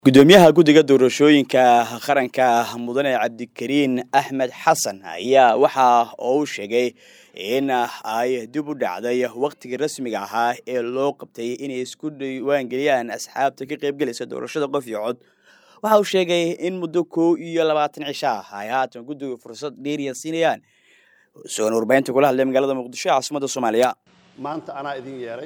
gudoomiyaha guddiga doorashooyinka qaranka mudane cabdikariin axmed xasan ayaa waxa uu sheegay in ay dib u dhacday waqtigii rasmiga ahaa ee loo qabtay inay isku diiwaangeliyaan asxaabta ka qaybgalaysa doorashada qof iyo cod. Waxa uu sheegay in muddo 21 cisho ah ay haatan guddigu fursad dheeriya siinayaan soo warbaahinta kula hadlay magaalada Muqdisho caasimadda Soomaaliya. maanta anaa idin yeeray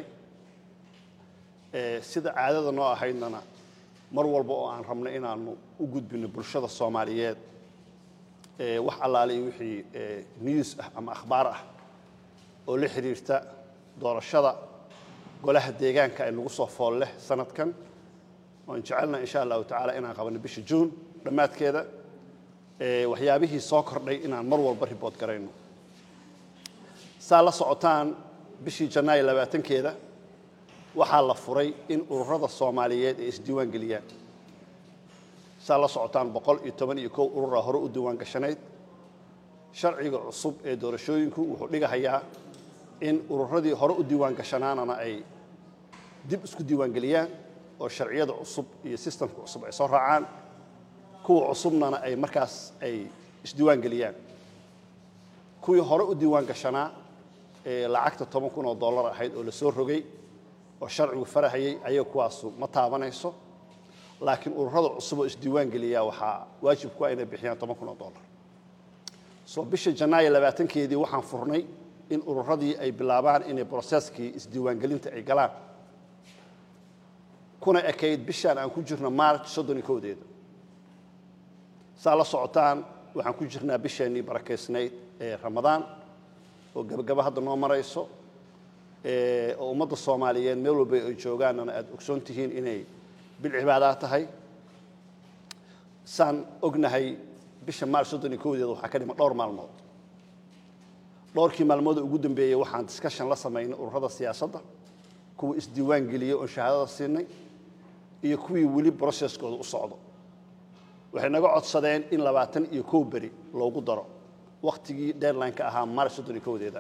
sida caadada noo ahaydna mar walba oo aan rabno inaanu u gudbino bulshada Soomaaliyeed wax allaale wixii news ah ama akhbaar ah oo la xiriirta doorashada golaha deegaanka ay lagu soo fool leh sanadkan oo jecelna insha Allah taala inaan qabano bisha June dhamaadkeeda waxyaabihii soo kordhay inaan mar walba report gareyno sala socotaan bishii Janaayo 20keeda waxaa la furay in ururada Soomaaliyeed ay isdiiwaan galiyaan sala socotaan 111 urur hore u diiwaan gashanayd sharciga cusub ee doorashooyinku wuxuu dhigayaa in ururadii hore u diiwaan gashanaana ay dib isku diiwaan galiyaan oo sharciyada cusub iyo systemka cusub ay soo raacaan kuwa cusubna ay markaas ay isdiiwaan galiyaan kuwii hore u diiwaan gashanaa lacagta $10,000 ahayd oo la soo rogay oo sharcigu farahayay ayay kuwaas ma taabanayso laakiin ururada cusub oo isdiiwaan galiya waxa waajib ku ah inay bixiyaan $10,000 soo bisha Janaayo 20keedii waxaan furnay in ururadii ay bilaabaan inay processkii isdiiwaan galinta ay galaan kuna ekayd bishaan aan ku jirno March 31deeda sala socotaan waxaan ku jirnaa bishaani barakeysnayd ee Ramadaan oo gabagaba hadda noo marayso oo ummadda Soomaaliyeed meel walba ay joogaan aad ogsoon tihiin inay bil cibaadaad tahay san ognahay bisha March 31deeda waxa ka dhima dhowr maalmood dhowrkii maalmood ugu dambeeyay waxaan discussion la sameeynay ururada siyaasadda kuwa isdiiwaan galiyo oo shahaadada siinay iyo kuwii wali processkooda u socdo waxay naga codsadeen in 21 bari loogu daro waqtigii deadline-ka ahaa March 31deeda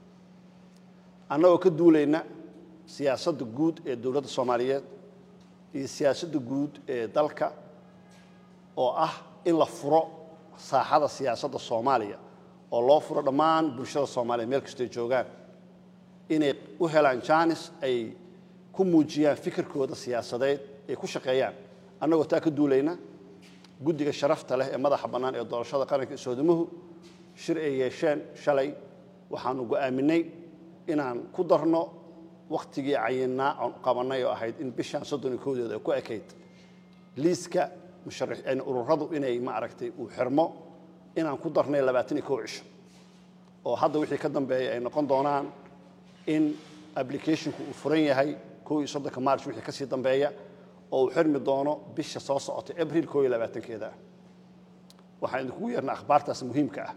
annagoo ka duulayna siyaasadda guud ee dawladda Soomaaliyeed iyo siyaasadda guud ee dalka oo ah in la furo saaxada siyaasadda Soomaaliya oo loo furo dhammaan bulshada Soomaaliyeed meel kasta ay joogaan inay u helaan chance ay ku muujiyaan fikirkooda siyaasadeed ay ku shaqeeyaan annagoo taa ka duulayna guddiga sharafta leh ee madaxa bannaan ee doorashada qaranka Soomaaliya shir ay yeesheen shalay waxaanu go'aaminay inaan ku darno waqtigii cayinaa aan qabanay oo ahayd in bishan 31deeda ku ekayd liiska musharaxiin ururadu inay ma aragtay uu xirmo inaan ku darnay 21 cisho oo hadda wixii ka dambeeyay ay noqon doonaan in applicationku uu furan yahay 31 March wixii ka sii dambeeya oo uu xirmi doono bisha soo socota April 20keeda waxaan ku yeernaa akhbaartaas muhiimka ah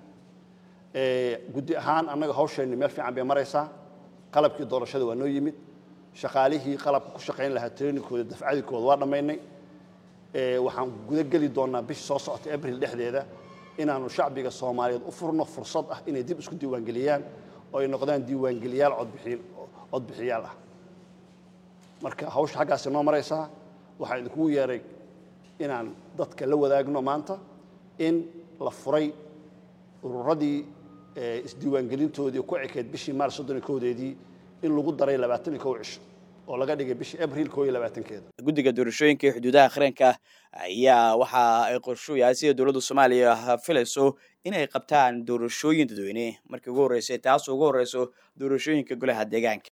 guddi ahaan annaga hawsheena meel fiican bay maraysaa qalabkii doorashada waa noo yimid shaqaalihii qalabka ku shaqeyn lahaa trainingkooda dafcadikooda waa dhameynay waxaan guda gali doonaa bisha soo socota April dhexdeeda inaanu shacbiga Soomaaliyeed u furno fursad ah inay dib isku diiwaan galiyaan oo ay noqdaan diiwaan galiyaal codbixiyaal ah marka hawsha xaggaas noo maraysaa waxaan idinku yeeray inaan dadka la wadaagno maanta in la furay ururadii isdiiwaan galintoodii ku ekayd bishii March 31deedii in lagu daray 21 cisho oo laga dhigay bishii April 20keeda guddiga doorashooyinka xuduudaha qaranka ayaa waxa ay qorsheeyay sida dawladda Soomaaliya filayso inay qabtaan doorashooyin dadweyne markii ugu horeysay taas ugu horeyso doorashooyinka golaha deegaanka.